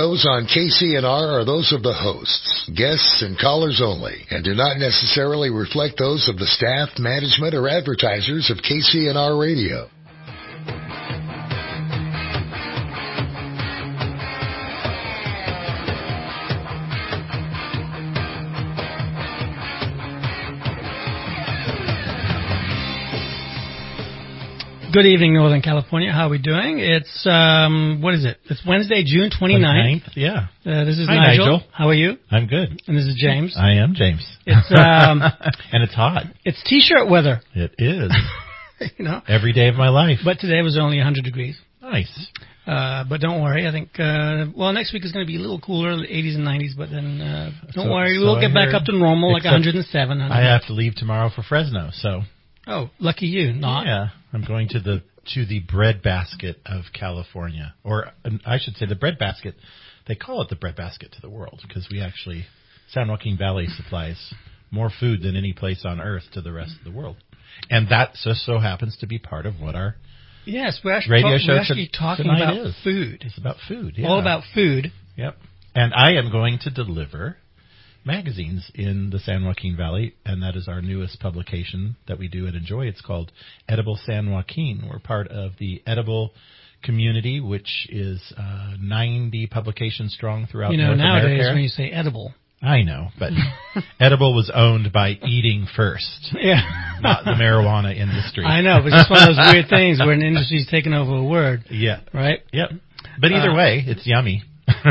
Those on KCNR are those of the hosts, guests, and callers only, and do not necessarily reflect those of the staff, management, or advertisers of KCNR Radio. Good evening, Northern California. How are we doing? It's, what is it? It's Wednesday, June 29th. Yeah. This is Hi, Nigel. How are you? I'm good. And this is James. I am James. It's, and it's hot. It's T-shirt weather. It is. You know? Every day of my life. But today was only 100 degrees. Nice. But don't worry. I think, next week is going to be a little cooler, the 80s and 90s, but then, don't worry. We'll get back up to normal, like 107. I have to leave tomorrow for Fresno, so. Oh, lucky you, not. Yeah, I'm going to the breadbasket of California, or I should say the breadbasket. They call it the breadbasket to the world because we actually, San Joaquin Valley supplies more food than any place on earth to the rest of the world, and that just so happens to be part of what our we're radio talking about is. Food. It's about food. Yeah. All about food. Yep. And I am going to deliver magazines in the San Joaquin Valley, and that is our newest publication that we do at Enjoy. It's called Edible San Joaquin. We're part of the Edible community, which is 90 publications strong throughout North America. Nowadays when you say edible. I know, but Edible was owned by Eating First, not the marijuana industry. I know, but it's one of those weird things where an industry's taken over a word. Yeah. Right? Yep. But either way, it's yummy.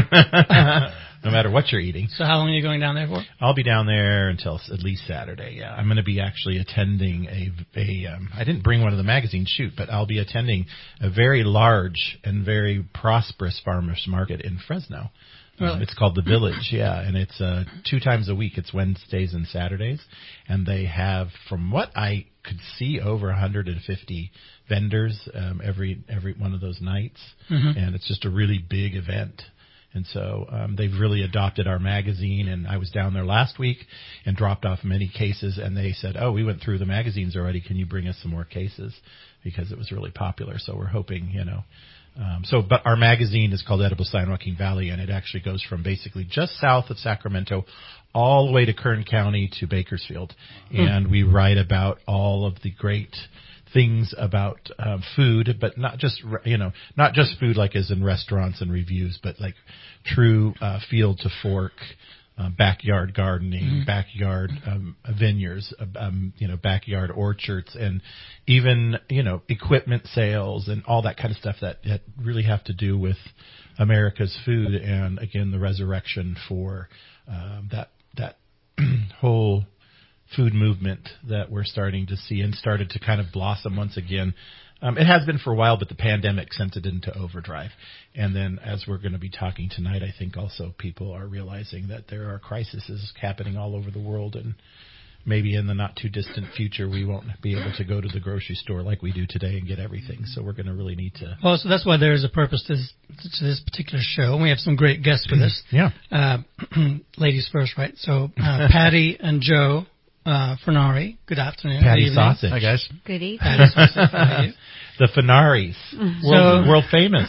No matter what you're eating. So how long are you going down there for? I'll be down there until at least Saturday, yeah. I'm going to be actually attending I didn't bring one of the magazines, but I'll be attending a very large and very prosperous farmers market in Fresno. Really? It's called The Village, and it's 2 times a week. It's Wednesdays and Saturdays. And they have, from what I could see, over 150 vendors every one of those nights. Mm-hmm. And it's just a really big event. And so they've really adopted our magazine, and I was down there last week and dropped off many cases, and they said, oh, we went through the magazines already. Can you bring us some more cases? Because it was really popular. So we're hoping, but our magazine is called Edible San Joaquin Valley, and it actually goes from basically just south of Sacramento all the way to Kern County to Bakersfield. And we write about all of the great things about food, but not just food like as in restaurants and reviews, but like true field to fork, backyard gardening, backyard vineyards, backyard orchards, and even equipment sales and all that kind of stuff that really have to do with America's food, and again the resurrection for that whole food movement that we're starting to see and started to kind of blossom once again. It has been for a while, but the pandemic sent it into overdrive. And then as we're going to be talking tonight, I think also people are realizing that there are crises happening all over the world, and maybe in the not too distant future we won't be able to go to the grocery store like we do today and get everything. So we're going to really need to. Well, so that's why there is a purpose to this particular show. And we have some great guests with us. Yeah. Ladies first, right? So Patty and Joe Furnari, good afternoon. Patty good Sausage. Hi, guys. Good evening. Patty Sausage, how are you? The Furnaris, world famous.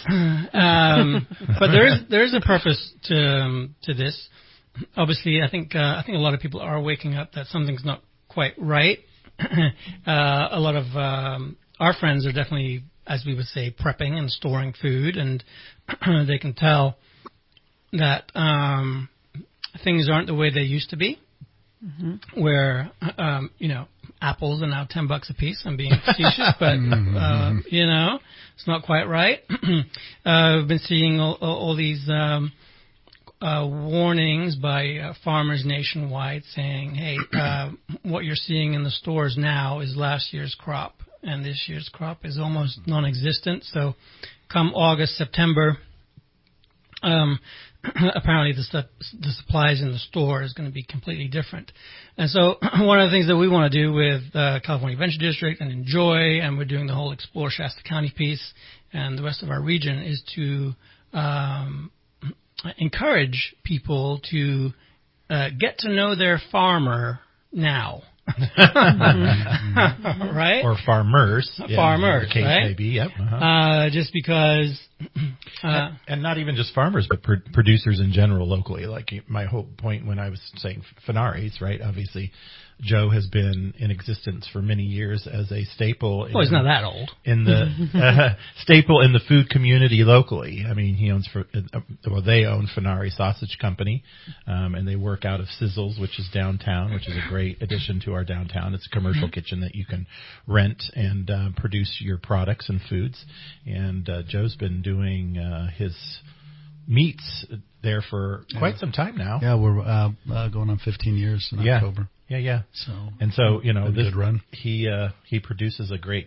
But there is a purpose to this. Obviously, I think a lot of people are waking up that something's not quite right. A lot of our friends are definitely, as we would say, prepping and storing food, and they can tell that things aren't the way they used to be. Mm-hmm. Where apples are now $10 a piece. I'm being facetious, but it's not quite right. I've been seeing all these warnings by farmers nationwide saying, "Hey, what you're seeing in the stores now is last year's crop, and this year's crop is almost non-existent." So, come August, September. Apparently the supplies in the store is going to be completely different. And so one of the things that we want to do with California Venture District and Enjoy, and we're doing the whole Explore Shasta County piece and the rest of our region, is to encourage people to get to know their farmer now. Right? Or farmers. Farmers, the case right? may be, yep. Uh-huh. Just because And not even just farmers, but producers in general locally. Like my whole point when I was saying Fanaris, right? Obviously, Joe has been in existence for many years as a staple. Well, he's not that old. In the staple in the food community locally. I mean, he owns they own Fanari Sausage Company, and they work out of Sizzles, which is downtown, which is a great addition to our downtown. It's a commercial kitchen that you can rent and produce your products and foods. And Joe's been doing his meats there for quite some time now. Yeah, we're going on 15 years in October. Yeah. So this good run. He produces a great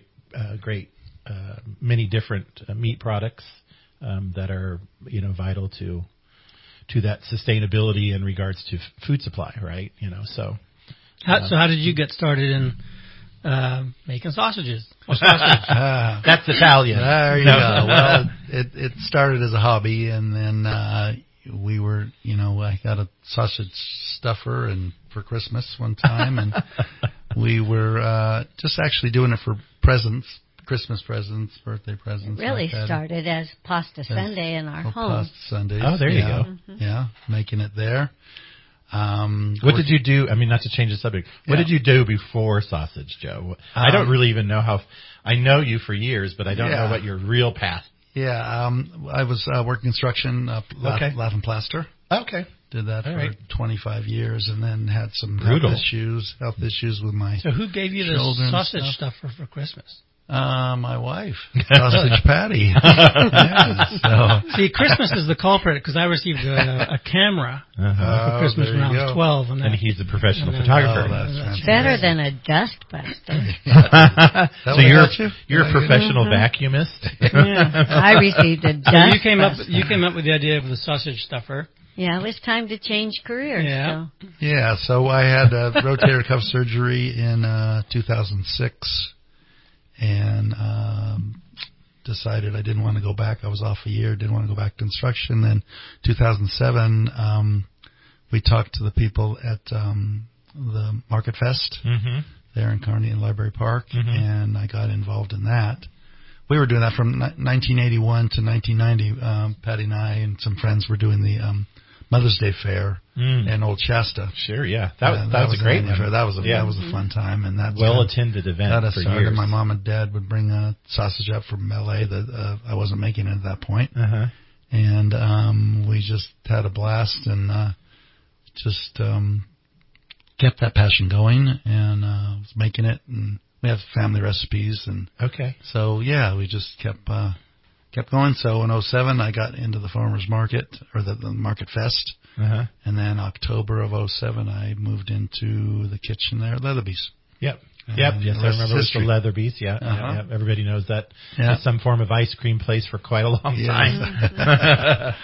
many different meat products that are vital to that sustainability in regards to food supply, right? So how did you get started in making sausages? That's Italian. There you go. Well, it started as a hobby, and then we were, I got a sausage stuffer for Christmas one time, and we were just actually doing it for presents, Christmas presents, birthday presents. It really like started as Pasta Sunday in our home. Pasta Sundays. Oh, there you go. Mm-hmm. Yeah, making it there. What did you do? I mean, not to change the subject. What did you do before sausage, Joe? I don't really even know how. I know you for years, but I don't know what your real path. Yeah, I was working construction, lath and plaster. Okay. Did that for 25 years, and then had some Brutal. health issues with my. So who gave you the sausage stuffer for Christmas? My wife, Sausage Patty. See, Christmas is the culprit because I received a camera for Christmas when I was 12. And he's a professional photographer. That's better than a dustbuster. So you're a professional vacuumist? Yeah, I received a dustbuster. So you came up with the idea of the sausage stuffer. Yeah, it was time to change careers. Yeah. So. Yeah, so I had rotator cuff surgery in 2006. And decided I didn't want to go back. I was off a year, didn't want to go back to construction. Then 2007, we talked to the people at the Market Fest there in Kearney and Library Park, and I got involved in that. We were doing that from 1981 to 1990. Patty and I and some friends were doing the Mother's Day Fair in Old Shasta. Sure, yeah. That was a great one. That was a fun time, and that well-attended event for years. My mom and dad would bring a sausage up from L.A. that I wasn't making it at that point. And we just had a blast and just kept that passion going, and was making it, and we have family recipes, and so we just kept going. So in 2007, I got into the farmers market, or the Market Fest. And then October of 2007, I moved into the kitchen there at Leatherby's. Yes, I remember it was the Leatherby's. Yeah. Everybody knows that. It's some form of ice cream place for quite a long time.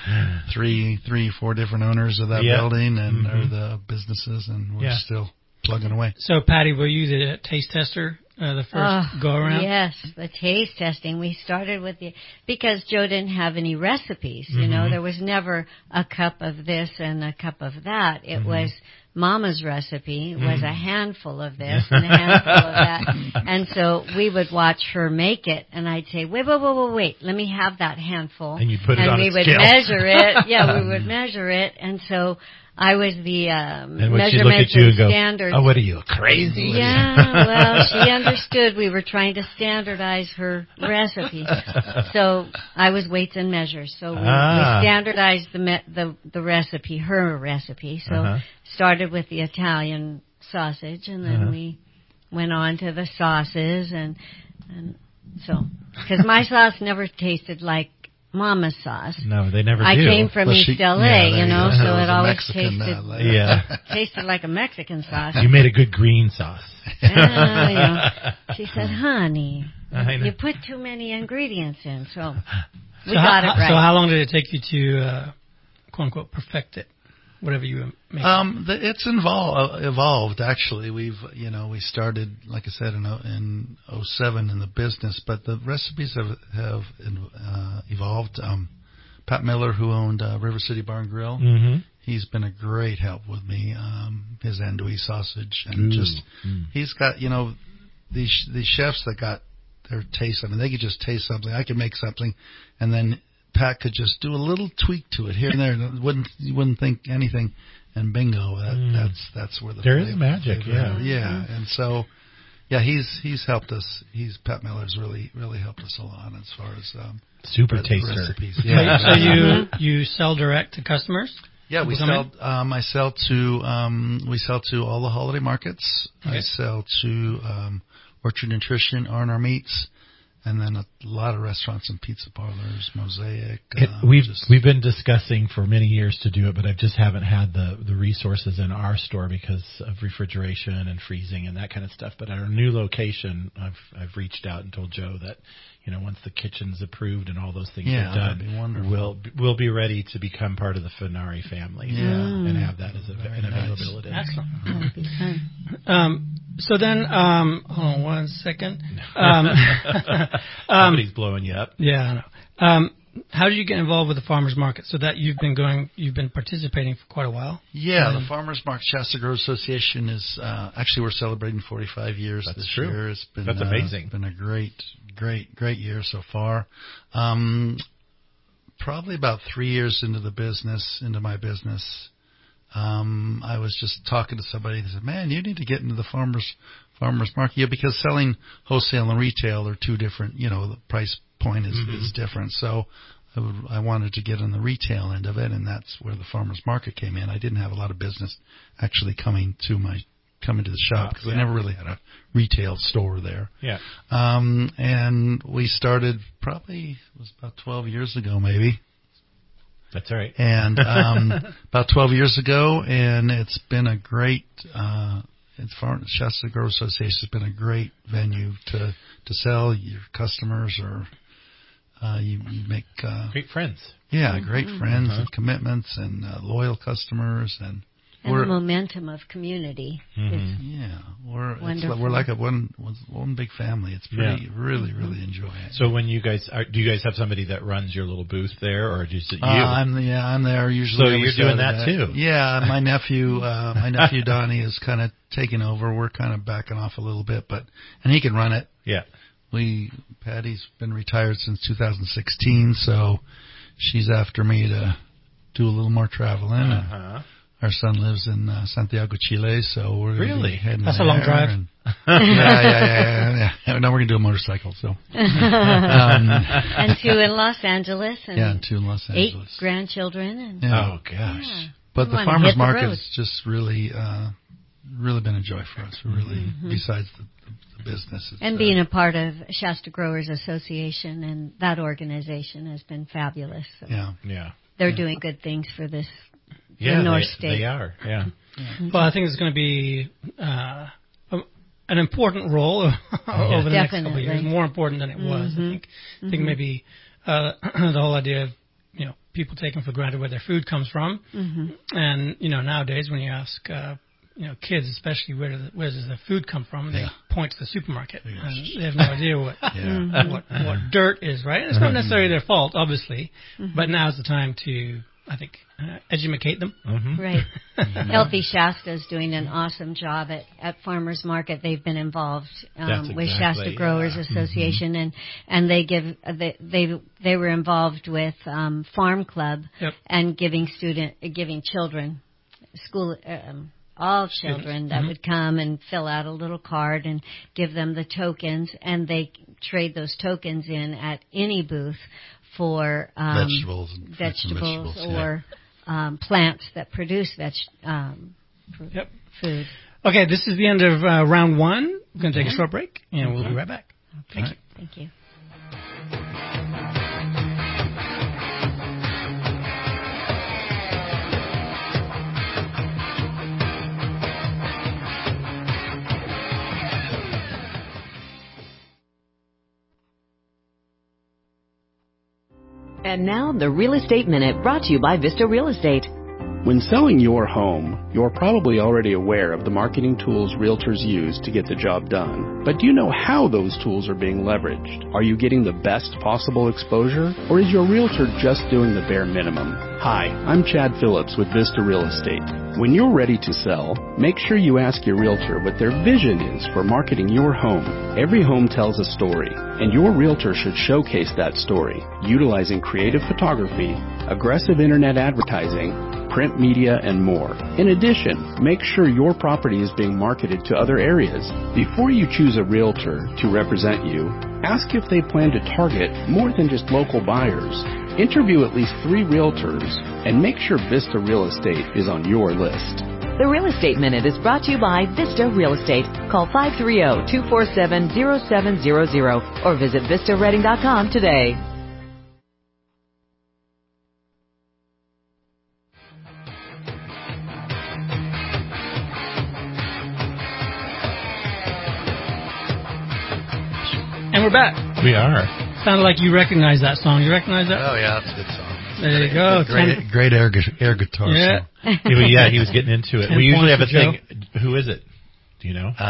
4 different owners of that building and or the businesses, and we're still plugging away. So, Patty, were you the taste tester? The first go around? Yes, the taste testing. We started with because Joe didn't have any recipes. There was never a cup of this and a cup of that. It was Mama's recipe was a handful of this and a handful of that. And so we would watch her make it, and I'd say, wait, let me have that handful. And you put it on a scale. And we would measure it. Yeah, we would measure it. And so I was the measurements and standards. Oh, what are you, crazy? Yeah, well, she understood we were trying to standardize her recipe. So I was weights and measures. So we standardized the recipe, her recipe. So started with the Italian sausage, and then we went on to the sauces, and so because my sauce never tasted like Mama's sauce. No, they never do. I came from East LA, so it always tasted like a Mexican sauce. You made a good green sauce. She said, honey, you put too many ingredients in, so we got it right. So how long did it take you to, quote unquote, perfect it? Whatever you make. It's evolved actually. We started, like I said, in 2007 in the business, but the recipes have evolved. Pat Miller, who owned River City Bar and Grill, he's been a great help with me. His andouille sausage, and he's got these chefs that got their taste. I mean, they could just taste something. I could make something, and then Pat could just do a little tweak to it here and there. You wouldn't think anything, and bingo, that's where the there is magic. Yeah, and so. Yeah, he's helped us. Pat Miller's really helped us a lot as far as super taster recipes. Yeah. So you sell direct to customers? Yeah, we sell. We sell to all the holiday markets. Okay. I sell to Orchard Nutrition, R&R Meats, and then a lot of restaurants and pizza parlors, Mosaic. We've been discussing for many years to do it, but I just haven't had the resources in our store because of refrigeration and freezing and that kind of stuff. But at our new location, I've reached out and told Joe that, once the kitchen's approved and all those things are done, we'll be ready to become part of the Funari family and have that as an availability. Excellent. That would be fun. So then, hold on 1 second. Somebody's blowing you up. Yeah, I know. How did you get involved with the farmers market? So that you've been participating for quite a while. Yeah, the farmers market, Shasta Grove Association is actually we're celebrating 45 years this year. It's been that's amazing. Been a great year so far. Probably about 3 years into my business. I was just talking to somebody and said, "Man, you need to get into the farmers market." Yeah, because selling wholesale and retail are two different. The price point is different. So I wanted to get on the retail end of it, and that's where the farmers market came in. I didn't have a lot of business actually coming to the shop because I never really had a retail store there. Yeah. And we started it was about 12 years ago, maybe. That's all right. And about 12 years ago, and it's been a great. Shasta Grove Association has been a great venue to sell your customers, or you make great friends. Yeah, great friends and commitments and loyal customers and the momentum of community. We're like one big family. It's pretty really enjoy it. So when do you guys have somebody that runs your little booth there, or just you? I'm there usually. So you're doing that too? Yeah, my nephew Donnie is kind of taking over. We're kind of backing off a little bit, and he can run it. Yeah. Patty's been retired since 2016, so she's after me to do a little more traveling. Our son lives in Santiago, Chile, so we're going to be heading That's a long drive. Yeah. Now we're going to do a motorcycle. So. And two in Los Angeles. And two in Los Angeles. 8 grandchildren. Oh, gosh. Yeah. But the farmers market has just really been a joy for us. Really, besides the business. And being a part of Shasta Growers Association and that organization has been fabulous. So they're doing good things for this. North State. They are, yeah. Well, I think it's going to be an important role over the next couple of years, more important than it was. I think maybe the whole idea of people taking for granted where their food comes from, and nowadays when you ask kids, especially where does their food come from, they point to the supermarket, and they have no idea what dirt is, right? And it's not necessarily their fault, obviously, but now's the time to, I think, educate them. Right. Healthy Shasta is doing an awesome job at Farmers Market. They've been involved with Shasta Growers Association, and they were involved with Farm Club and giving children school. All children that would come and fill out a little card and give them the tokens, and they trade those tokens in at any booth for vegetables or plants that produce food. Okay, this is the end of round 1. We're going to take a short break, and we'll be right back. Thank you. Thank you. And now, the Real Estate Minute, brought to you by Vista Real Estate. When selling your home, you're probably already aware of the marketing tools realtors use to get the job done. But do you know how those tools are being leveraged? Are you getting the best possible exposure? Or is your realtor just doing the bare minimum? Hi, I'm Chad Phillips with Vista Real Estate. When you're ready to sell, make sure you ask your realtor what their vision is for marketing your home. Every home tells a story, and your realtor should showcase that story, utilizing creative photography, aggressive internet advertising, print media, and more. In addition, make sure your property is being marketed to other areas. Before you choose a realtor to represent you, ask if they plan to target more than just local buyers. Interview at least 3 realtors and make sure Vista Real Estate is on your list. The Real Estate Minute is brought to you by Vista Real Estate. Call 530-247-0700 or visit VistaReading.com today. And we're back. We are. Sounded like you recognize that song. You recognize that? Oh, yeah, that's a good song. There you go. Great air guitar Yeah. song. He was getting into it. We usually have a thing. Who is it? Do you know?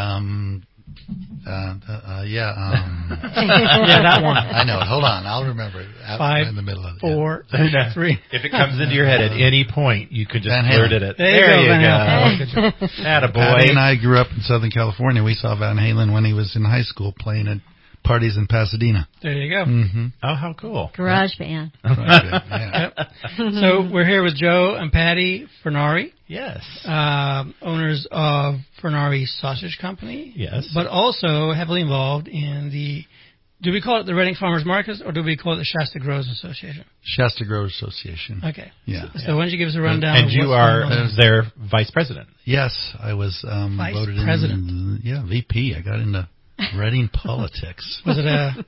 Yeah, that one. I know it. Hold on. I'll remember it. 5, in the middle of it. 4, 3. If it comes into your head at any point, you could just Van blurt Halen. it. There you go. Attaboy. Patty and I grew up in Southern California. We saw Van Halen when he was in high school playing at parties in Pasadena. There you go. Mm-hmm. Oh, how cool. Garage band. Yeah. So we're here with Joe and Patty Furnari, Yes. owners of Furnari Sausage Company. Yes. But also heavily involved in do we call it the Reading Farmers Markets or do we call it the Shasta Growers Association? Shasta Growers Association. Okay. Yeah. So why don't you give us a rundown And of you what's are going on? their vice president. Yes, I was Vice voted president. in. Yeah, VP. I got into Reading politics. Was it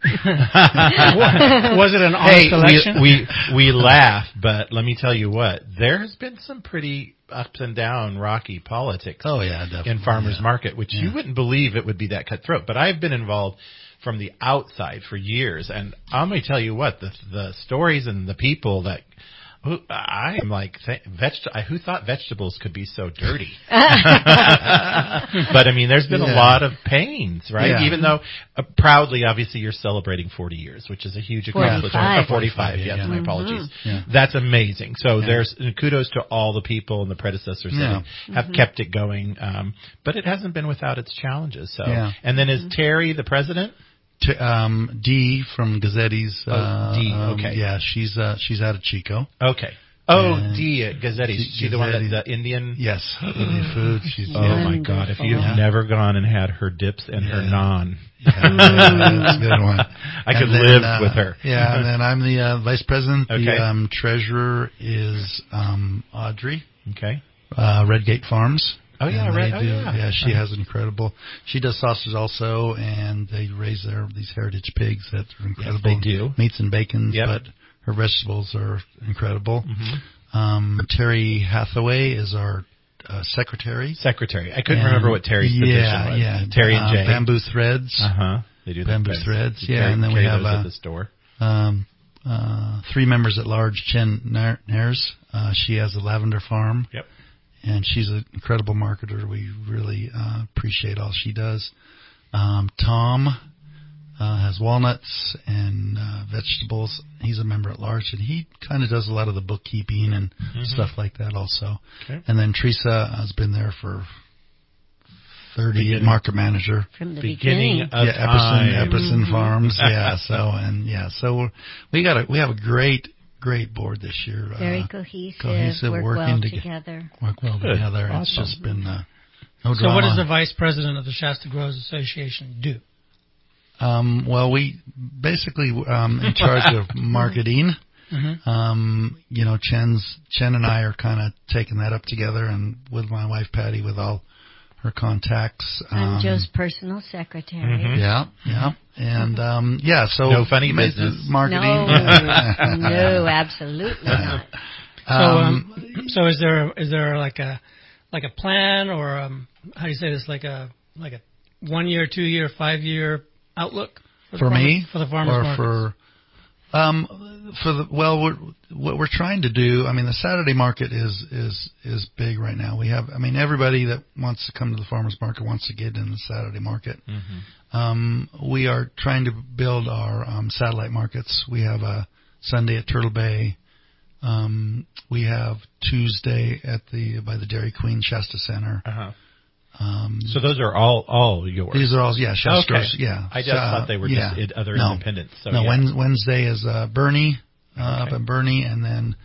an honest election? we laugh, but let me tell you what, there has been some pretty ups and down, rocky politics Oh, yeah, definitely. in farmers market, which you Yeah. wouldn't believe it would be that cutthroat. But I've been involved from the outside for years, and I'm going to tell you what, the stories and the people that I'm like, who thought vegetables could be so dirty? But I mean, there's been a lot of pains, right? Yeah. Even though proudly, obviously, you're celebrating 40 years, which is a huge accomplishment. 45. 45. Yes, my apologies. Yeah. That's amazing. So there's kudos to all the people and the predecessors that have kept it going. But it hasn't been without its challenges. So, and then is Terry the president? Dee from Gazzetti's. Dee, okay. Yeah, she's out of Chico. Okay. Dee at Gazzetti's. She's the one that the Indian. Yes, Indian food. She's my God! If you've never gone and had her dips and her naan, that's a good one. I could live with her. Yeah, and then I'm the vice president. Okay. The treasurer is Audrey. Okay. Redgate Farms. Oh yeah, And right. they do, she has incredible. She does sausage also, and they raise these heritage pigs that are incredible. Yes, they do. Meats and bacons, Yep. but her vegetables are incredible. Mm-hmm. Terry Hathaway is our secretary. Secretary. I couldn't remember what Terry's position was. Yeah, Terry and Jay. Bamboo Threads. They do Bamboo the Threads. Yeah, and then we have at the store. 3 members at large. Chen Nares. She has a lavender farm. Yep. And she's an incredible marketer. We really appreciate all she does. Tom has walnuts and vegetables. He's a member at large, and he kind of does a lot of the bookkeeping and stuff like that also. Okay. And then Teresa has been there for 30 years, market manager. From the beginning. Of Epperson Farms. So we have a great board this year. Very cohesive work well together. Work well together. Awesome. It's just been no drama. So what does the vice president of the Shasta Growers Association do? Well, we basically in charge of marketing. Chen and I are kind of taking that up together, and with my wife Patty, with all her contacts. I'm Joe's personal secretary. Yeah. And so no funny business marketing. No, absolutely not. So is there like a plan or how do you say this, like a 1 year, 2 year, 5 year outlook for me for the farmers markets? What we're trying to do, I mean, the Saturday market is big right now. We have, I mean, everybody that wants to come to the farmers market wants to get in the Saturday market. Mm-hmm. We are trying to build our satellite markets. We have a Sunday at Turtle Bay. We have Tuesday by the Dairy Queen Shasta Center. Uh-huh. So those are all yours. These are all, Shasta's. Okay. Yeah. I just thought they were just other independents. So no, Wednesday is Bernie, up in Bernie, and then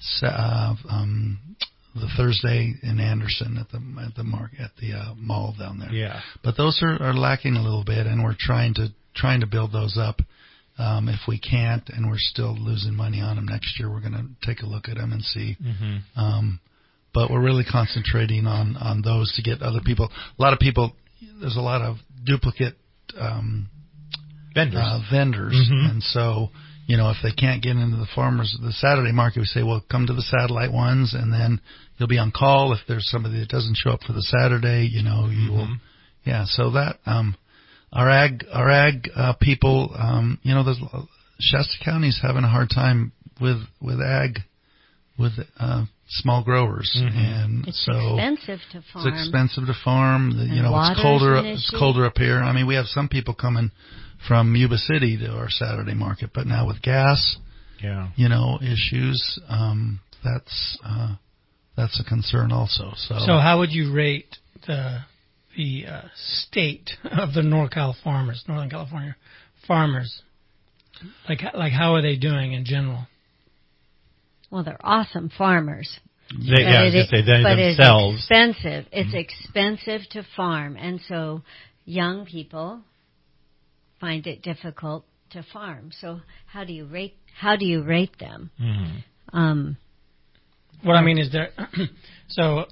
the Thursday in Anderson at the mall down there. Yeah. But those are lacking a little bit, and we're trying to build those up. If we can't, and we're still losing money on them next year, we're going to take a look at them and see. Mm-hmm. But we're really concentrating on those to get other people. A lot of people, there's a lot of duplicate vendors, mm-hmm. And so if they can't get into the Saturday market, we say, well, come to the satellite ones, and then you'll be on call if there's somebody that doesn't show up for the Saturday. You mm-hmm. will, So that our ag people, there's Shasta County's having a hard time with ag, with small growers, mm-hmm. and it's so expensive to farm. It's expensive to farm. It's colder. It's colder up here. I mean, we have some people coming from Yuba City to our Saturday market, but now with gas, issues, that's a concern also. So how would you rate the state of the Northern California farmers? Like how are they doing in general? Well, they're awesome farmers. It's expensive. It's expensive to farm, and so young people find it difficult to farm. So how do you rate them? Mm-hmm. What I mean is there. So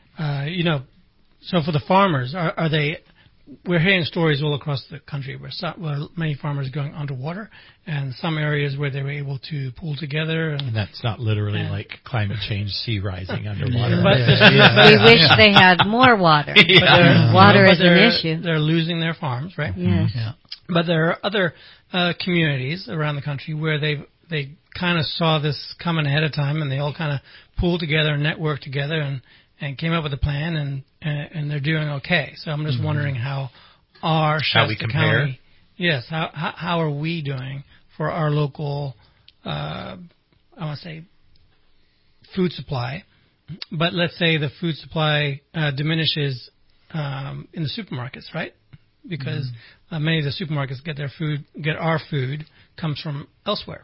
for the farmers, are they? We're hearing stories all across the country where many farmers are going underwater, and some areas where they were able to pull together. And that's not literally like climate change, sea rising underwater. We wish they had more water. Water is an issue. They're losing their farms, right? Yes. Yeah. But there are other communities around the country where they kind of saw this coming ahead of time, and they all kind of pulled together and networked together and came up with a plan, and they're doing okay. So I'm just mm-hmm. wondering how our Shasta County, yes, how are we doing for our local, I want to say, food supply? But let's say the food supply diminishes in the supermarkets, right? Because many of the supermarkets get our food comes from elsewhere.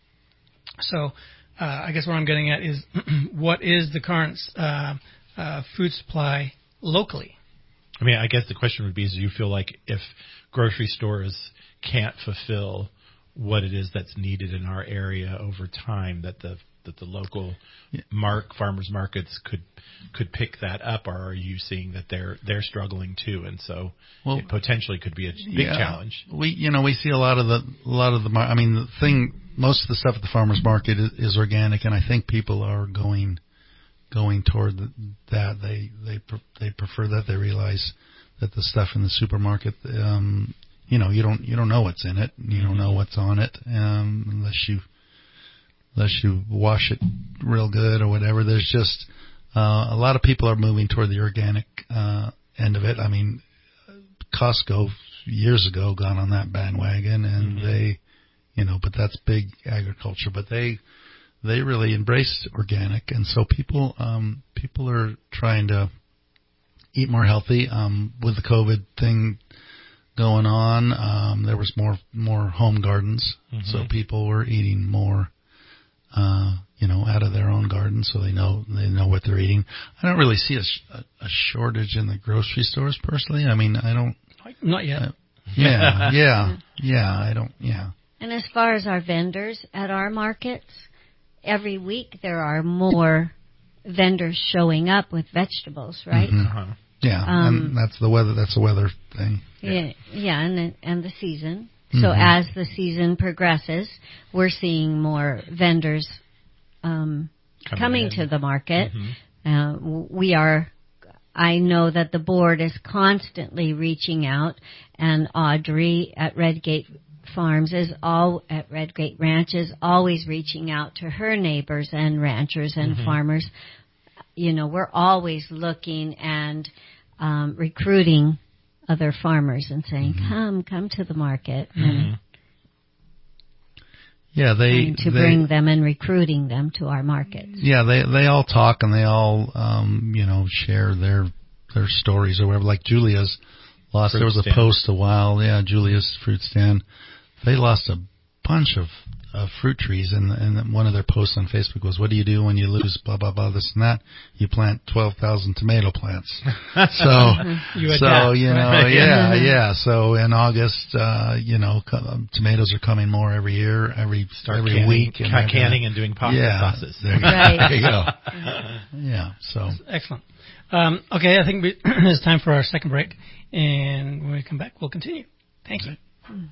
So I guess what I'm getting at is what is the current food supply locally? I mean, I guess the question would be, do you feel like if grocery stores can't fulfill what it is that's needed in our area over time, that the local farmers markets could pick that up, or are you seeing that they're struggling too, and so it potentially could be a big challenge? We see a lot of the. I mean, most of the stuff at the farmers market is organic, and I think people are going toward that. They prefer that. They realize that the stuff in the supermarket, you don't know what's in it. You don't know what's on it unless you wash it real good or whatever. There's just a lot of people are moving toward the organic end of it. I mean, Costco years ago got on that bandwagon, and they, but that's big agriculture. But they really embraced organic, and so people are trying to eat more healthy. With the COVID thing going on, there was more home gardens, so people were eating more, out of their own garden, so they know what they're eating. I don't really see a shortage in the grocery stores personally. I mean, I don't. Not yet. I don't. Yeah. And as far as our vendors at our markets, every week there are more vendors showing up with vegetables, right? Mm-hmm. Uh-huh. Yeah, and that's the weather. That's a weather thing. Yeah, and the season. So as the season progresses, we're seeing more vendors coming to the market. I know that the board is constantly reaching out, and Audrey at Redgate Farms is all at Redgate Ranch is always reaching out to her neighbors and ranchers and farmers. You know, we're always looking and recruiting other farmers and saying, come to the market. And trying to bring them and recruiting them to our markets. Yeah, they all talk and they all, share their stories or whatever. Like Julia's lost, there was a post a while, Julia's fruit stand. They lost a bunch of fruit trees, and one of their posts on Facebook was, "What do you do when you lose blah blah blah this and that? You plant 12,000 tomato plants." So So in August, tomatoes are coming more every year, every week, canning and doing pasta sauces. There you go. Yeah. So excellent. Okay, I think it's time for our second break, and when we come back, we'll continue. Thank you.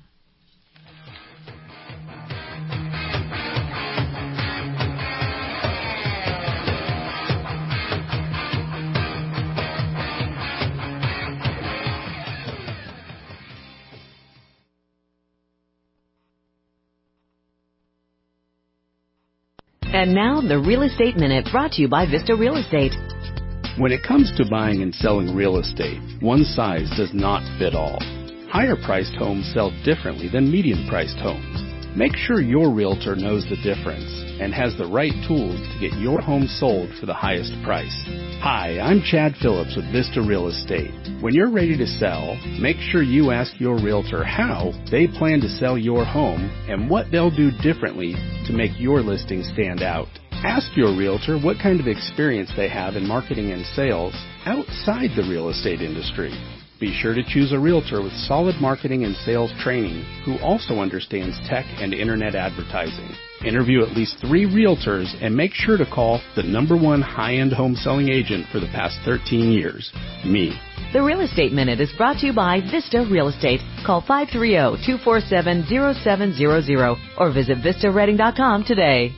And now, the Real Estate Minute, brought to you by Vista Real Estate. When it comes to buying and selling real estate, one size does not fit all. Higher-priced homes sell differently than medium-priced homes. Make sure your realtor knows the difference and has the right tools to get your home sold for the highest price. Hi, I'm Chad Phillips with Vista Real Estate. When you're ready to sell, make sure you ask your realtor how they plan to sell your home and what they'll do differently to make your listing stand out. Ask your realtor what kind of experience they have in marketing and sales outside the real estate industry. Be sure to choose a realtor with solid marketing and sales training who also understands tech and internet advertising. Interview at least 3 realtors and make sure to call the #1 high-end home selling agent for the past 13 years, me. The Real Estate Minute is brought to you by Vista Real Estate. Call 530-247-0700 or visit vistaredding.com today.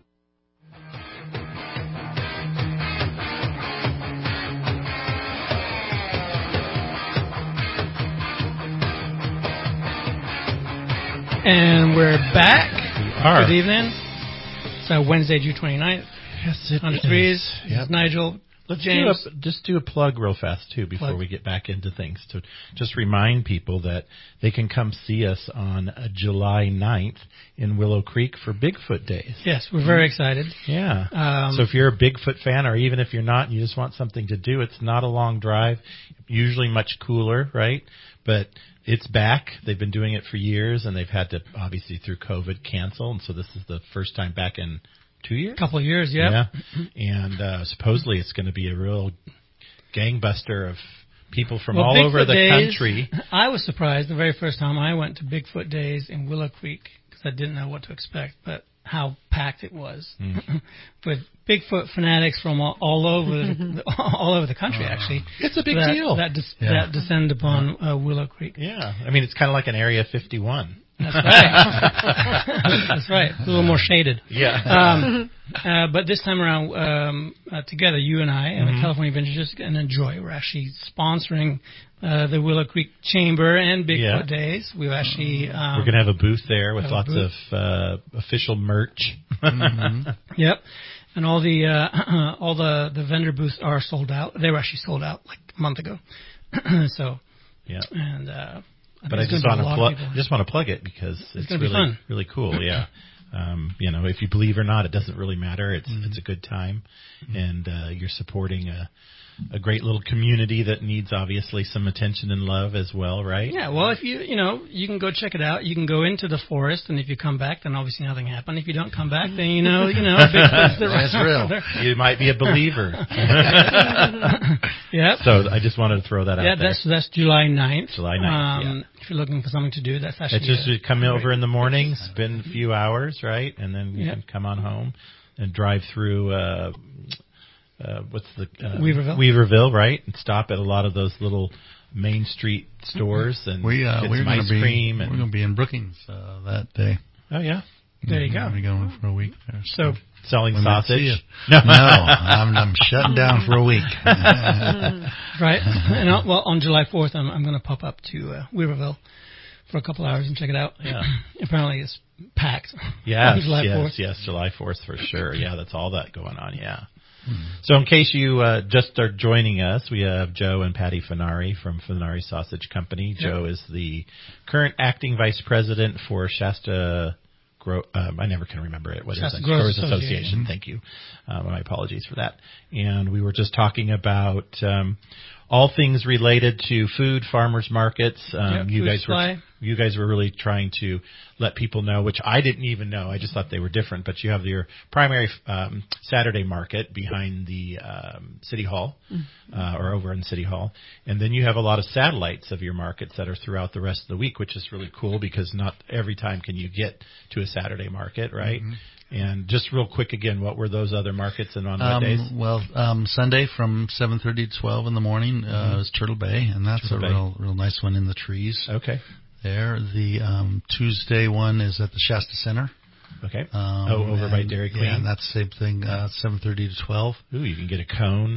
And we're back. We are. Good evening. So Wednesday, June 29th. Yes, it on the threes. Yep. Nigel. Let's James. just do a plug real fast, too, before we get back into things. To just remind people that they can come see us on July 9th in Willow Creek for Bigfoot Days. Yes, we're very excited. Yeah. So if you're a Bigfoot fan, or even if you're not and you just want something to do, it's not a long drive, usually much cooler, right? But it's back. They've been doing it for years, and they've had to, obviously, through COVID, cancel. And so this is the first time back in 2 years? Couple of years, yeah. And supposedly it's going to be a real gangbuster of people from all over the country. I was surprised the very first time I went to Bigfoot Days in Willow Creek because I didn't know what to expect, but how packed it was with Bigfoot fanatics from all over the country. Actually, it's a big deal that descend upon Willow Creek. Yeah, I mean it's kind of like an Area 51. That's right. That's right. A little more shaded. Yeah. But this time around, together, you and I and the California Adventures and Enjoy, we're actually sponsoring the Willow Creek Chamber and Bigfoot Days. We've actually we're going to have a booth there with lots of official merch. Yep. And all the vendor booths are sold out. They were actually sold out like a month ago. So yeah. And but I just want to plug it because it's really really cool. Yeah. If you believe or not, it doesn't really matter. It's a good time, and you're supporting a great little community that needs obviously some attention and love as well, right? Yeah. Well, if you can go check it out. You can go into the forest, and if you come back, then obviously nothing happened. If you don't come back, then that's real. You might be a believer. Yeah. So I just wanted to throw that out there. Yeah, that's July 9th. July 9th. If you're looking for something to do, that's actually it's just come over in the morning, spend a few hours, right, and then you can come on home and drive through. What's the Weaverville, right? And stop at a lot of those little Main Street stores and get some ice cream. We're going to be in Brookings that day. Oh yeah, there you go. We're going for a week there. So selling sausage? No, I'm shutting down for a week. Right. And on July 4th, I'm going to pop up to Weaverville for a couple hours and check it out. Yeah. Apparently it's packed. Yes, July 4th. yes, July 4th for sure. Yeah, that's all that going on. Yeah. So in case you just are joining us, we have Joe and Patty Finari from Finari Sausage Company. Yep. Joe is the current acting vice president for Shasta I never can remember it. What Shasta is it? Growers Association. Thank you. My apologies for that. And we were just talking about all things related to food, farmers markets. You guys were really trying to let people know, which I didn't even know. I just thought they were different. But you have your primary Saturday market behind the City Hall, or over in City Hall. And then you have a lot of satellites of your markets that are throughout the rest of the week, which is really cool because not every time can you get to a Saturday market, right? Mm-hmm. And just real quick again, what were those other markets and on what days? Well, Sunday from 7:30 to 12 in the morning is Turtle Bay, and that's real nice one in the trees. Okay. There, the Tuesday one is at the Shasta Center. Okay. Over by Dairy Queen. Yeah, and that's the same thing, 7:30 to 12. Ooh, you can get a cone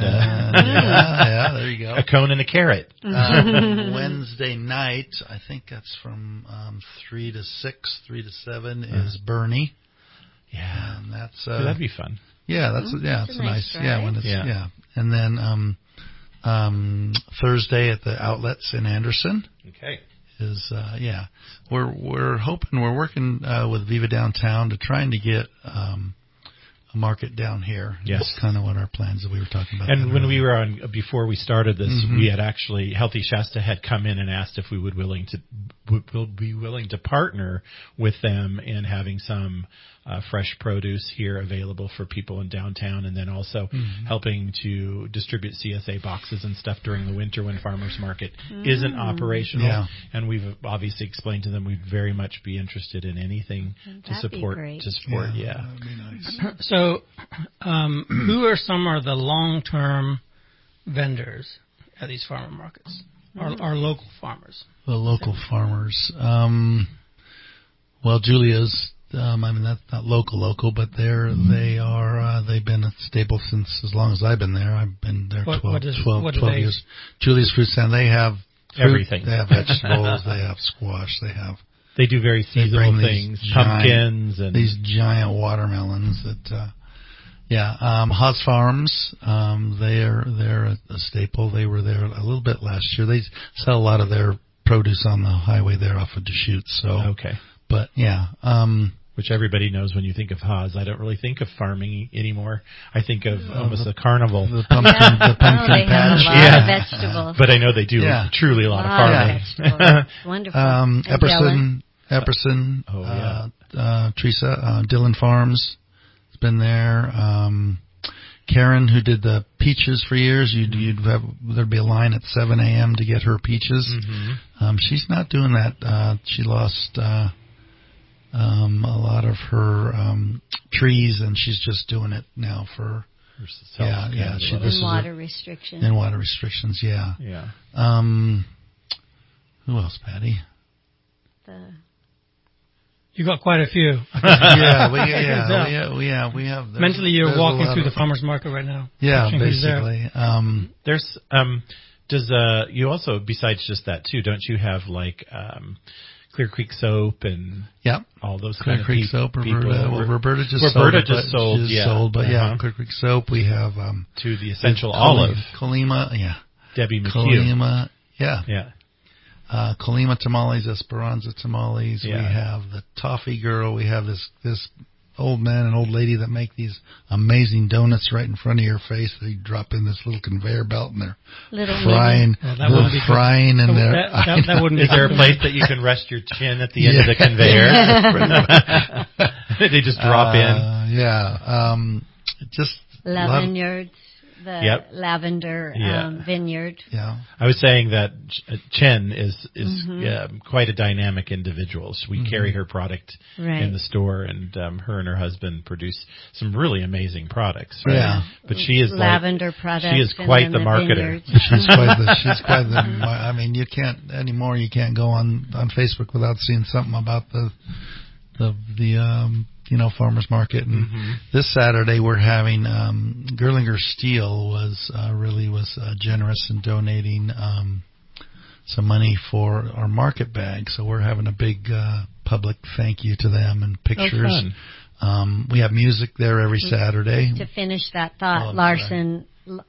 yeah, there you go. A cone and a carrot. Wednesday night, I think that's from 3 to 6, 3 to 7 is Bernie. Yeah, and that's that'd be fun. Yeah, it's a nice drive. yeah when it's and then Thursday at the outlets in Anderson. Okay. Is we're hoping we're working with Viva Downtown to trying to get a market down here. Yes, that's kind of what our plans that we were talking about. And when we were on before we started this, we had actually Healthy Shasta had come in and asked if we would be willing to partner with them in having some fresh produce here available for people in downtown, and then also helping to distribute CSA boxes and stuff during the winter when farmers market isn't operational. Yeah. And we've obviously explained to them we'd very much be interested in anything to support. That'd be nice. So, who are some of the long-term vendors at these farmer markets? Our local farmers. The local farmers. Well, Julia's. I mean, that's not local, but they've been a staple since as long as I've been there. I've been there 12 years. Julia's Fruit Stand, they have fruit, everything. They have vegetables, they have squash, they do very seasonal things, pumpkins and these giant watermelons that Haas Farms, they're a staple. They were there a little bit last year. They sell a lot of their produce on the highway there off of Deschutes. So okay. But which everybody knows when you think of Haas. I don't really think of farming anymore. I think of almost a carnival. The pumpkin they patch. Have a lot of vegetables. But I know they do truly a lot of farming. It's wonderful. Epperson. Teresa, Dillon Farms has been there. Karen, who did the peaches for years, there'd be a line at 7 a.m. to get her peaches. She's not doing that. She lost a lot of her trees, and she's just doing it now for herself. In water restrictions. In water restrictions, yeah. Who else, Patty? You got quite a few. We have. Mentally, you're walking through the farmers market right now. Yeah, basically. There's does you also, besides just that too, don't you have like Clear Creek Soap and all those Clear kind of Creek Soap? Roberta just sold. But Clear Creek Soap. We have to the Essential Olive. Colima, Debbie McHugh. Colima, Colima tamales, Esperanza tamales. We have the Toffee Girl. We have this old man and old lady that make these amazing donuts right in front of your face. They drop in this little conveyor belt and they're frying. Frying in there. That wouldn't be. Is there a place that you can rest your chin at the end of the conveyor? They just drop in. Just Lavineyards. The lavender vineyard. Yeah, I was saying that Chen is quite a dynamic individual. So we carry her product in the store, and her and her husband produce some really amazing products. Right? Yeah, but she is lavender products. She is quite the marketer. She's quite the. I mean, you can't anymore. You can't go on Facebook without seeing something about the farmers market. And this Saturday we're having Gerlinger Steel was generous in donating some money for our market bag. So we're having a big public thank you to them and pictures. We have music there every Saturday. To finish that thought, Lawson.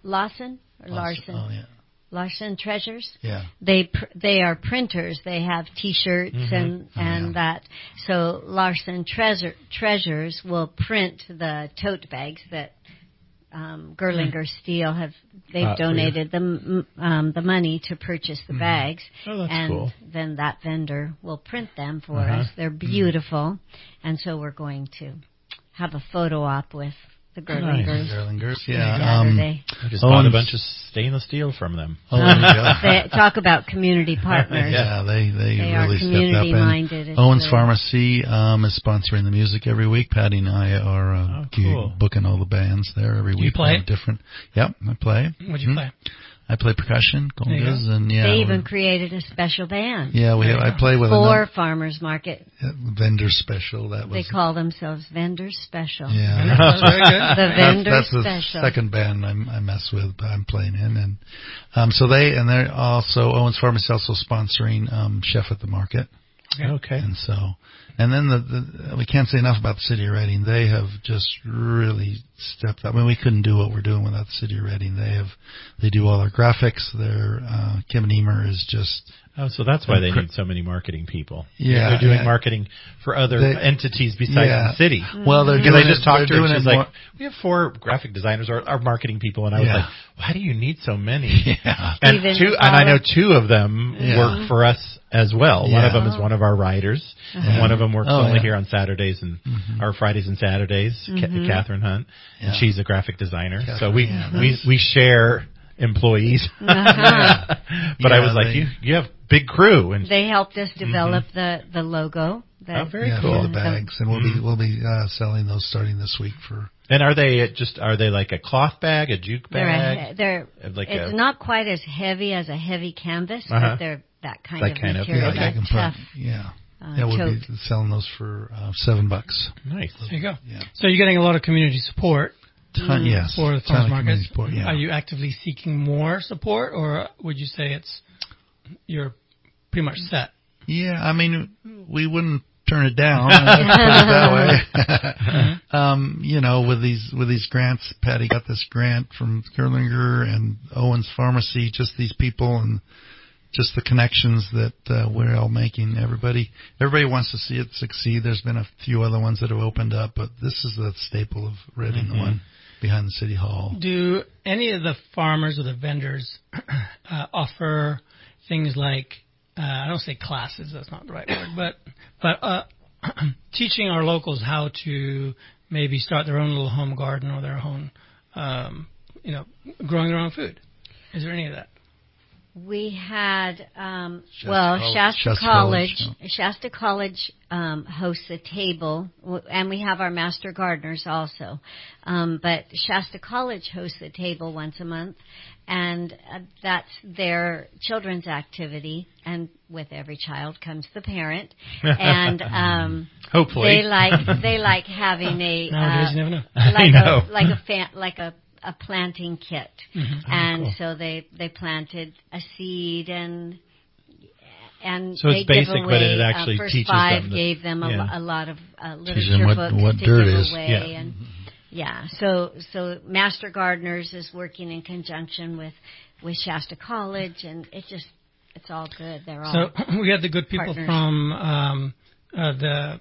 Oh, yeah. Larson Treasures. Yeah. They are printers. They have T-shirts and that. So Larson Treasures will print the tote bags that Gerlinger Steel they've donated the money to purchase the bags. Oh, that's and cool. then that vendor will print them for us. They're beautiful, and so we're going to have a photo op with the Gerlingers. Gerlingers, Saturday. I just bought a bunch of stainless steel from them. Oh, there you go. They talk about community partners. Yeah, they are really stepped up. community minded. Owens Pharmacy is sponsoring the music every week. Patty and I are cool. booking all the bands there every week. You play? Different. Yep, I play. What'd you play? I play percussion, congas, and they even created a special band. Yeah, I play with for Farmers Market. Vendor Special. They call themselves Vendors Special. Yeah, That's very good. The Vendors that's Special. the second band I mess with. I'm playing in, and so they're also Owens Pharmacy also sponsoring Chef at the Market. Okay. And so, and then we can't say enough about the City of Reading. They have just really stepped up. I mean, we couldn't do what we're doing without the City of Reading. They do all our graphics. Kim Niemer is just. Oh, so that's why they need so many marketing people. Yeah, they're doing marketing for other entities besides the city. Well, because I just talked to her. She's like, "We have 4 graphic designers, or our marketing people," and I was like, "Why do you need so many?" Yeah, and I know 2 of them work for us as well. One of them is one of our writers, and one of them works only here on Saturdays and or Fridays and Saturdays. Catherine Hunt, and she's a graphic designer. So we share employees. But I was like, you have big crew, and they helped us develop the logo. Very cool. For the bags, and we'll be selling those starting this week for. And are they like a cloth bag, a juke bag? It's not quite as heavy as a heavy canvas, but they're that kind of material. Tough. We'll be selling those for $7. Nice. There you go. Yeah. So you're getting a lot of community support. Yes. For the farmers market. Support, yeah. Are you actively seeking more support, or would you say you're pretty much set? Yeah, I mean, we wouldn't turn it down. Let's put it that way. With these grants, Patty got this grant from Gerlinger and Owens Pharmacy. Just these people and just the connections that we're all making. Everybody wants to see it succeed. There's been a few other ones that have opened up, but this is the staple of Reading, the one behind the City Hall. Do any of the farmers or the vendors offer things like, I don't say classes, that's not the right word, but teaching our locals how to maybe start their own little home garden or their own, growing their own food? Is there any of that? We had, Shasta College. Shasta College hosts a table, and we have our master gardeners also. But Shasta College hosts a table once a month, and that's their children's activity. And with every child comes the parent, and hopefully they like having a nowadays you never know. like a planting kit, and so they planted a seed and so they it's basic, give away, but it actually first teaches 5 them gave them a lot of literature books what to dirt give is. away, so Master Gardeners is working in conjunction with Shasta College, and it's all good. They're all so we had the good people partners. from the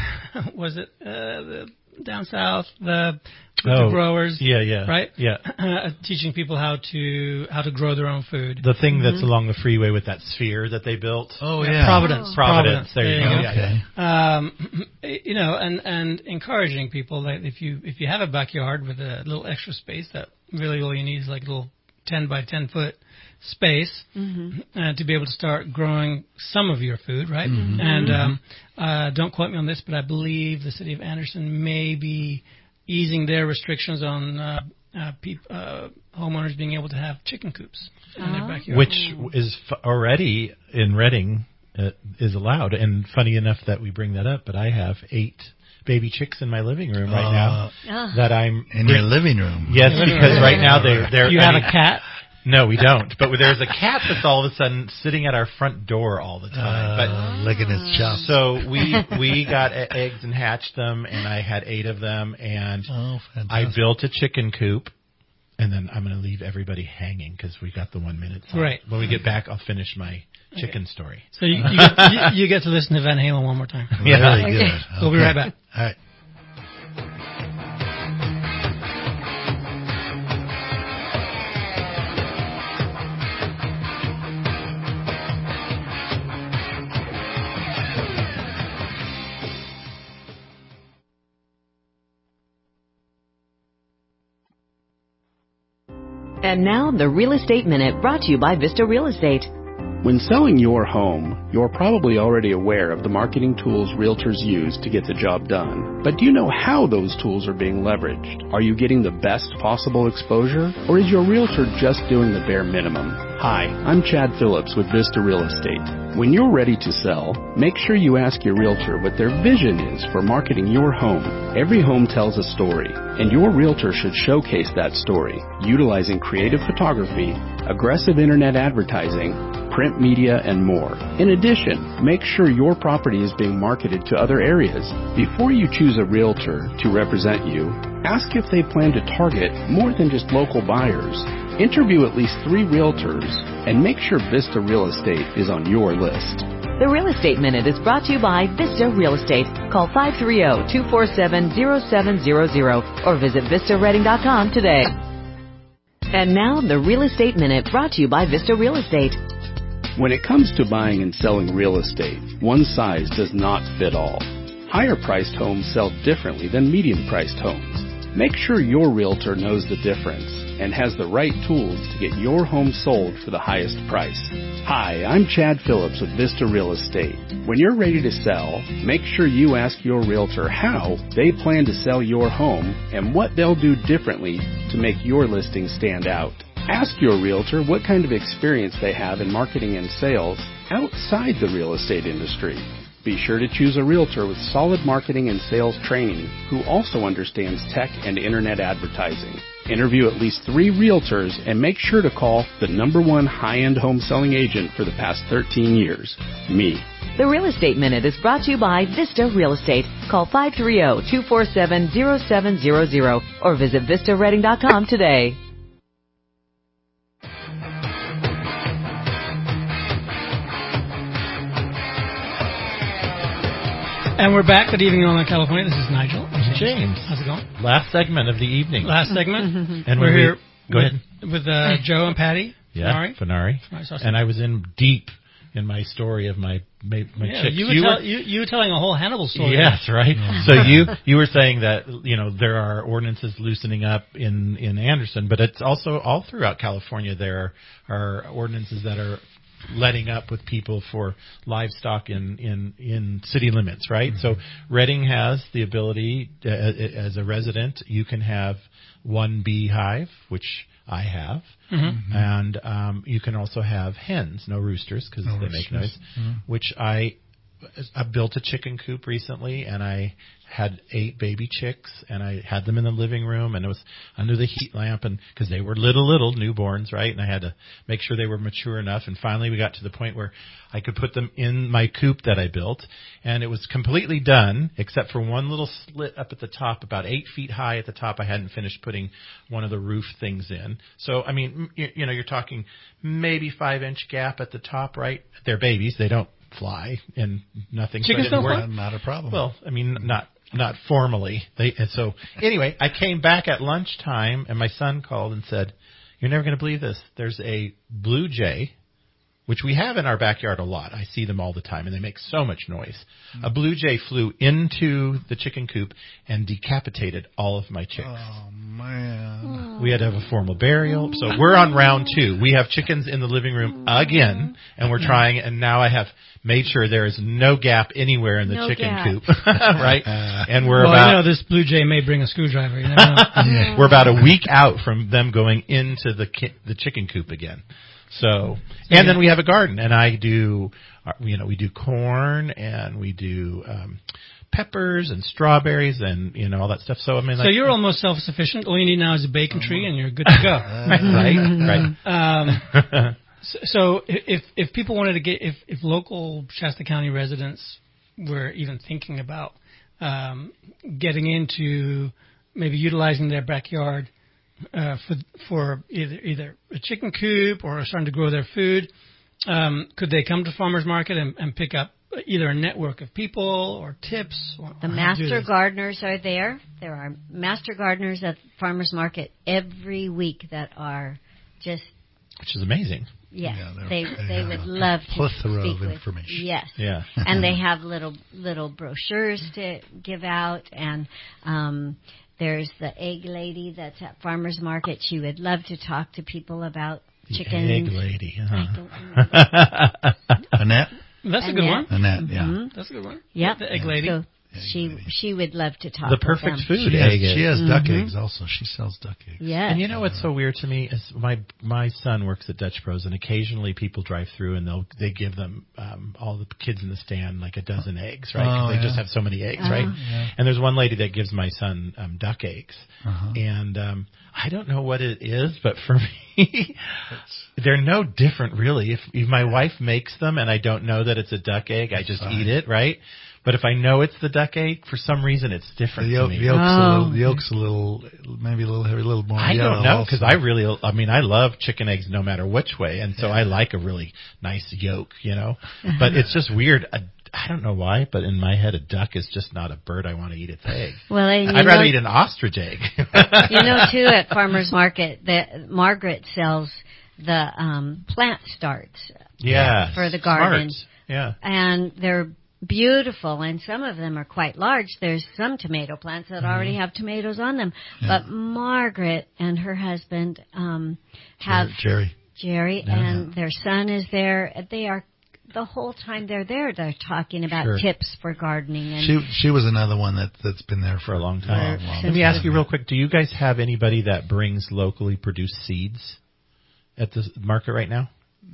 down south, the growers, right? Teaching people how to grow their own food. The thing that's along the freeway with that sphere that they built. Oh yeah, Providence. There you go. Okay. And encouraging people that if you have a backyard with a little extra space, that really all you need is like a little 10 by 10 foot space to be able to start growing some of your food, right? And don't quote me on this, but I believe the city of Anderson may be easing their restrictions on homeowners being able to have chicken coops in their backyard, which is already in Reading is allowed. And funny enough that we bring that up, but I have 8 baby chicks in my living room right now that I'm in your living room. Yes, because right now they're you have a cat. No, we don't. But there's a cat that's all of a sudden sitting at our front door all the time. Licking his chops. So we got eggs and hatched them, and I had 8 of them, and I built a chicken coop. And then I'm going to leave everybody hanging because we got the 1 minute. So right. When we get back, I'll finish my chicken story. So you get to listen to Van Halen one more time. Yeah. Very good. Okay. We'll be right back. All right. And now, the Real Estate Minute, brought to you by Vista Real Estate. When selling your home, you're probably already aware of the marketing tools realtors use to get the job done. But do you know how those tools are being leveraged? Are you getting the best possible exposure? Or is your realtor just doing the bare minimum? Hi, I'm Chad Phillips with Vista Real Estate. When you're ready to sell, make sure you ask your realtor what their vision is for marketing your home. Every home tells a story, and your realtor should showcase that story, utilizing creative photography, aggressive internet advertising, print media, and more. In addition, make sure your property is being marketed to other areas. Before you choose a realtor to represent you, ask if they plan to target more than just local buyers. Interview at least 3 realtors and make sure Vista Real Estate is on your list. The Real Estate Minute is brought to you by Vista Real Estate. Call 530-247-0700 or visit vistaredding.com today. And now, the Real Estate Minute, brought to you by Vista Real Estate. When it comes to buying and selling real estate, one size does not fit all. Higher-priced homes sell differently than medium-priced homes. Make sure your realtor knows the difference and has the right tools to get your home sold for the highest price. Hi, I'm Chad Phillips with Vista Real Estate. When you're ready to sell, make sure you ask your realtor how they plan to sell your home and what they'll do differently to make your listing stand out. Ask your realtor what kind of experience they have in marketing and sales outside the real estate industry. Be sure to choose a realtor with solid marketing and sales training who also understands tech and internet advertising. Interview at least 3 realtors and make sure to call the #1 high-end home selling agent for the past 13 years, me. The Real Estate Minute is brought to you by Vista Real Estate. Call 530-247-0700 or visit vistaredding.com today. And we're back. Good evening, Northern California. This is Nigel. James. How's it going? Last segment of the evening. Last segment. And we're here. Go ahead. With Joe and Patty. Yeah, Fenari. And I was in deep in my story of my chicks. You were telling a whole Hannibal story. Yes, right. So you were saying that there are ordinances loosening up in Anderson, but it's also all throughout California. There are ordinances that are letting up with people for livestock in city limits, right? Mm-hmm. So Redding has the ability, as a resident, you can have 1 beehive, which I have, mm-hmm. and you can also have hens, no roosters because they make noise, mm-hmm. which I built a chicken coop recently, and I had 8 baby chicks, and I had them in the living room, and it was under the heat lamp, and because they were little newborns, right? And I had to make sure they were mature enough, and finally we got to the point where I could put them in my coop that I built, and it was completely done except for one little slit up at the top, about 8 feet high at the top. I hadn't finished putting one of the roof things in. So, I mean, you're talking maybe 5-inch gap at the top, right? They're babies. They don't fly and nothing. Chickens don't fly? Not a problem. Well, I mean, not formally. And so anyway, I came back at lunchtime, and my son called and said, "You're never going to believe this. There's a blue jay, which we have in our backyard a lot. I see them all the time, and they make so much noise. Mm-hmm. A blue jay flew into the chicken coop and decapitated all of my chicks." Oh, man. We had to have a formal burial. So we're on round 2. We have chickens in the living room again, and we're trying, and now I have made sure there is no gap anywhere in the chicken coop, right? And we're this blue jay may bring a screwdriver. You never know. Yeah. We're about a week out from them going into the chicken coop again. So, and then we have a garden, and I do, we do corn, and we do peppers and strawberries and, you know, all that stuff. So, I mean, so you're almost self-sufficient. All you need now is a bacon tree and you're good to go. Right. So if people wanted to get, if local Shasta County residents were even thinking about getting into maybe utilizing their backyard for either a chicken coop or starting to grow their food, could they come to farmers market and pick up either a network of people or tips? Or the master gardeners are there. There are master gardeners at farmers market every week that are just, which is amazing. Yes, Yeah, they would love to plethora speak of with. information. Yes, Yeah. And they have little brochures to give out, and there's the egg lady that's at farmers market. She would love to talk to people about chickens. Egg lady. I don't remember. Annette? That's a good one. Annette, yeah. Mm-hmm. That's a good one. Yep. The egg lady. So she would love to talk. The perfect with them. food. She has duck eggs also. She sells duck eggs. Yes. And you know what's so weird to me is my son works at Dutch Bros, and occasionally people drive through and they give them all the kids in the stand like a dozen eggs, right? 'Cause they just have so many eggs, right? Yeah. And there's one lady that gives my son duck eggs, and I don't know what it is, but for me, they're no different really. If my wife makes them and I don't know that it's a duck egg, I just eat it, right? But if I know it's the duck egg, for some reason it's different to me. The yolk's a little, maybe a little heavy, a little more I yellow. don't know, because I love chicken eggs no matter which way, and so I like a really nice yolk, you know. But it's just weird. I don't know why, but in my head, a duck is just not a bird I want to eat its egg. Well, I'd rather eat an ostrich egg. You know, too, at farmers market, Margaret sells the plant starts. Yeah, for the garden. Smart. Yeah, and they're beautiful, and some of them are quite large. There's some tomato plants that already have tomatoes on them. Yeah. But Margaret and her husband have Jerry, and their son is there. They are the whole time they're there. They're talking about tips for gardening. And she was another one that's been there for a long time. Let me ask you real quick: do you guys have anybody that brings locally produced seeds at the market right now?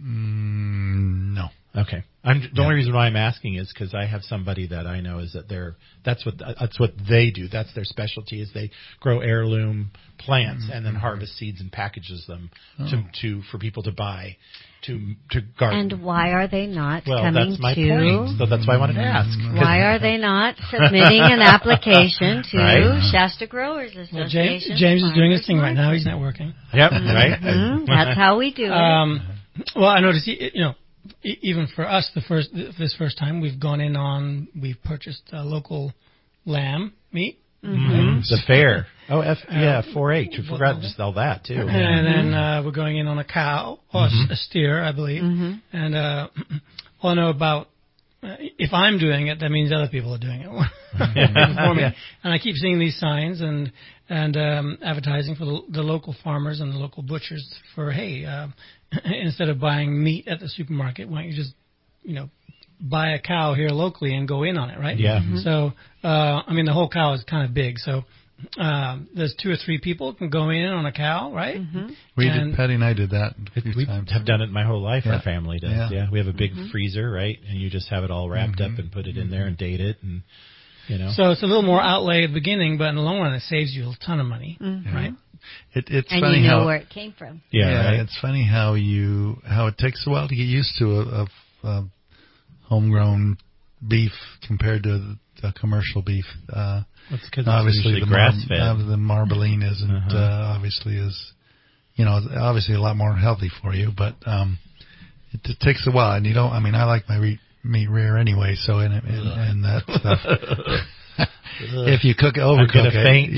No. Okay. The only reason why I'm asking is because I have somebody that I know is that that's what they do. That's their specialty, is they grow heirloom plants and then harvest seeds and packages them for people to buy to garden. And why are they not well, coming that's my point. So that's why I wanted to ask. Why are they not submitting an application to Shasta Growers Association? Well, James is doing his thing right now. He's not working. Yep. Right. That's how we do it. Well, I noticed, even for us, this first time we've purchased local lamb meat. Mm-hmm. The fair. 4-H. We forgot to sell that too. And then we're going in on a cow or a steer, I believe. Mm-hmm. And all I know about, if I'm doing it, that means other people are doing it for me. And I keep seeing these signs and advertising for the local farmers and the local butchers for, hey, instead of buying meat at the supermarket, why don't you just, buy a cow here locally and go in on it, right? Yeah. Mm-hmm. So, the whole cow is kind of big. So, there's 2 or 3 people can go in on a cow, right? Mm-hmm. Patty and I did that a few times. Have done it my whole life. Yeah. Our family does. Yeah. We have a big freezer, right? And you just have it all wrapped up and put it in there and date it, and So it's a little more outlay at the beginning, but in the long run, it saves you a ton of money, right? It's and funny you know how where it came from. Yeah, right? It's funny how it takes a while to get used to a homegrown beef compared to a commercial beef. That's because obviously the grass-fed. The marbling isn't obviously obviously a lot more healthy for you, but it takes a while, and I like my meat rare anyway, so and that stuff. If you cook it, overcook it. Faint,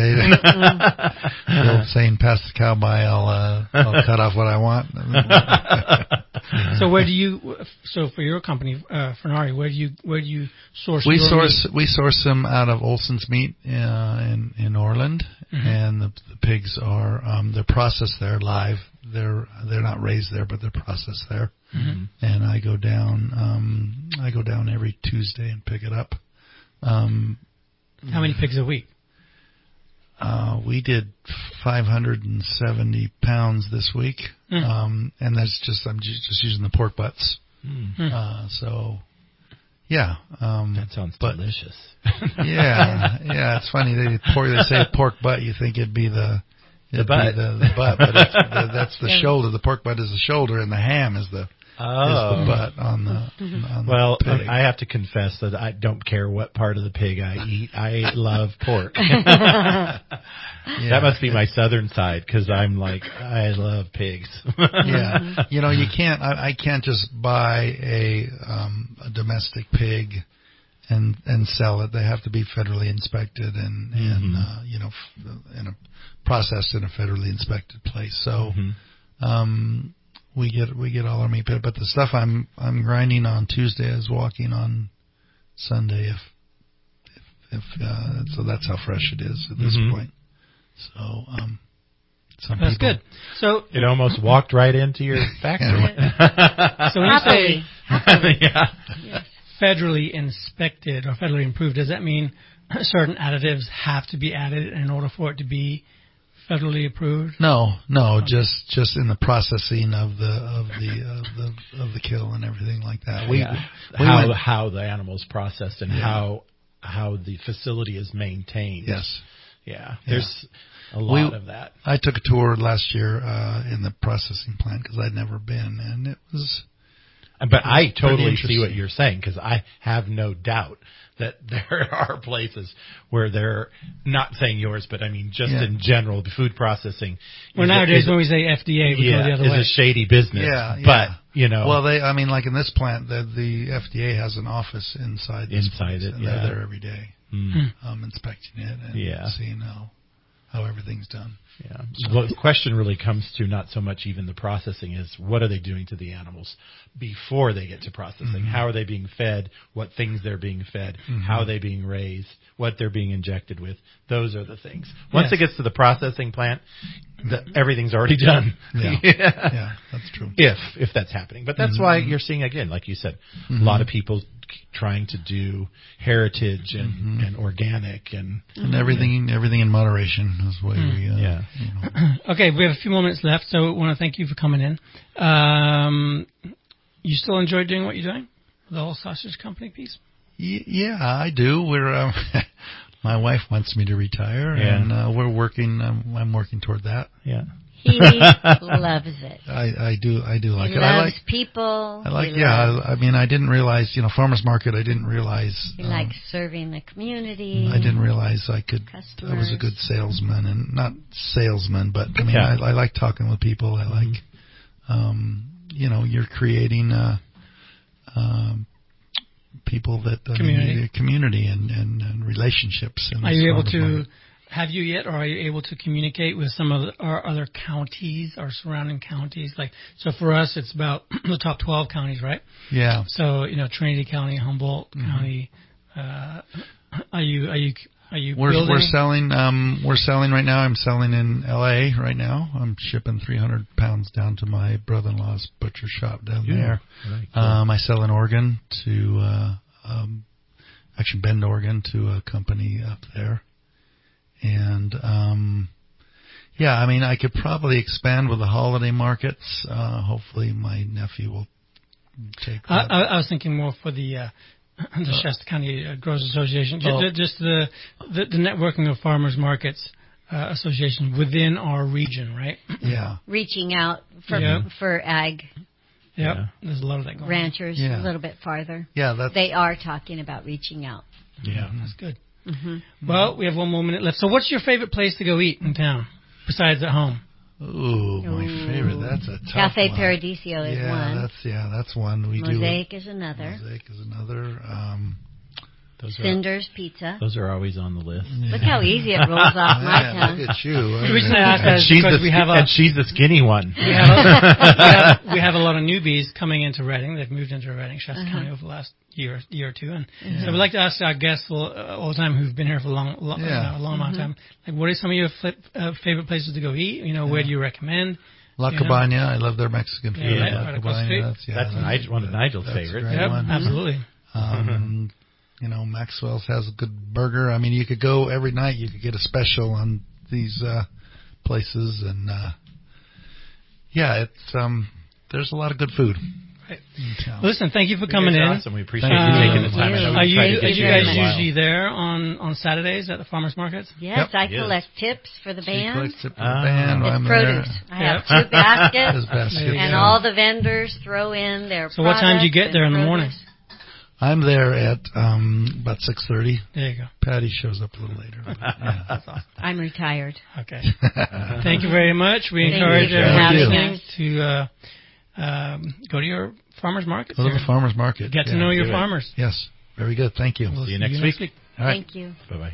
The old saying, "Pass the cow by, I'll cut off what I want." So where do you? So for your company, Fernari, where do you source? We source them out of Olson's Meat in Orland, and the pigs are they're processed there live. They're not raised there, but they're processed there. Mm-hmm. And I go down every Tuesday and pick it up. How many pigs a week? We did 570 pounds this week, and that's I'm just using the pork butts. So, Yeah. That sounds delicious. Yeah. It's funny they say pork butt. You think it'd be the butt, but that's the shoulder. The pork butt is the shoulder, and the ham is the butt on the. Well, the pig. I have to confess that I don't care what part of the pig I eat. I love pork. That must be my southern side, because I'm like, I love pigs. Yeah, you can't. I can't just buy a domestic pig and sell it. They have to be federally inspected and processed in a federally inspected place. So we get all our meat, but the stuff I'm grinding on Tuesday is walking on Sunday. If so, that's how fresh it is at this point. So that's good. So it almost walked right into your factory. So when you say yeah. federally inspected or federally improved, does that mean certain additives have to be added in order for it to be federally approved? No, okay. just in the processing of the kill and everything like that. How the animal's processed and how the facility is maintained. Yes. Yeah. There's a lot of that. I took a tour last year in the processing plant because I'd never been, and it was. But I totally see what you're saying, because I have no doubt that there are places where they're not saying yours, but I mean just in general, the food processing. Well, nowadays when we say FDA, we go the other way. Is a shady business. Yeah. But well, like in this plant, the FDA has an office inside it. And they're there every day, inspecting it and seeing how everything's done. Yeah. Well, the question really comes to not so much even the processing is what are they doing to the animals before they get to processing? How are they being fed? What things they're being fed? How are they being raised? What they're being injected with? Those are the things. Once it gets to the processing plant, everything's already done. Yeah, that's true. If that's happening. But that's why you're seeing, again, like you said, a lot of people trying to do heritage and organic and everything in moderation is the way we Okay, we have a few more minutes left, so I want to thank you for coming in. You still enjoy doing what you're doing? The whole sausage company piece? Yeah, I do. We're my wife wants me to retire, and we're working. I'm working toward that. Yeah. He loves it. I do like he it. Loves I like people. I mean, I didn't realize, farmers market. I didn't realize. He likes serving the community. I didn't realize I customers. was a good salesman, and not salesman, but I mean, I like talking with people. I like, you're creating people that community and relationships. Are you able to? Have you yet, or are you able to communicate with some of our other counties, our surrounding counties? So for us, it's about the top 12 counties, right? Yeah. So Trinity County, Humboldt County. Are you We're selling. We're selling right now. I'm selling in L.A. right now. I'm shipping 300 pounds down to my brother-in-law's butcher shop down there. Right, cool. I sell in Oregon to actually Bend, Oregon, to a company up there. And, I mean, I could probably expand with the holiday markets. Hopefully my nephew will take that. I was thinking more for the Shasta County Growers Association, just the networking of farmers markets association within our region, right? Yeah. Reaching out for ag. Yep. There's a lot of that going ranchers on. A little bit farther. Yeah, they are talking about reaching out. Yeah, that's good. Well, we have 1 more minute left. So what's your favorite place to go eat in town, besides at home? Ooh, my favorite. That's a tough Cafe one. Paradiso is one. That's one. Mosaic is another. Cinder's Pizza. Those are always on the list. Yeah. Look how easy it rolls off my tongue. Look at you. And she's the skinny one. We have a lot of newbies coming into Redding. They've moved into Redding, Shasta County, over the last year or two. And so we'd like to ask our guests all the time who've been here for a long amount of time, what are some of your favorite places to go eat? Where do you recommend? La Cabana. I love their Mexican food. Yeah, La Cabana. That's one of Nigel's favorites. Yep, absolutely. Maxwell's has a good burger. I mean, you could go every night. You could get a special on these places, and it's there's a lot of good food. Perfect. Listen, thank you for coming in. Awesome. We appreciate you taking the time. Are you guys much. usually there on Saturdays at the farmers markets? Yes, I collect tips for the She band. collects it for the band. It's I'm produce. there. I have 2 baskets, His basket, and yeah. all the vendors throw in their So what time do you get there in the morning? I'm there at about 6:30. There you go. Patty shows up a little later. Yeah. I'm retired. Okay. Thank you very much. We Thank encourage you for everyone having listening us. to go to your farmers market. Go to the farmer's market. Get to know your farmers. Yes. Very good. Thank you. We'll See you next week. All right. Thank you. Bye-bye.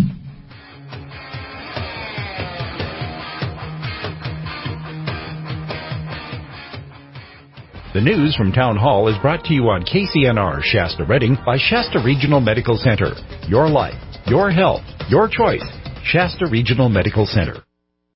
The news from Town Hall is brought to you on KCNR Shasta Redding by Shasta Regional Medical Center. Your life, your health, your choice. Shasta Regional Medical Center.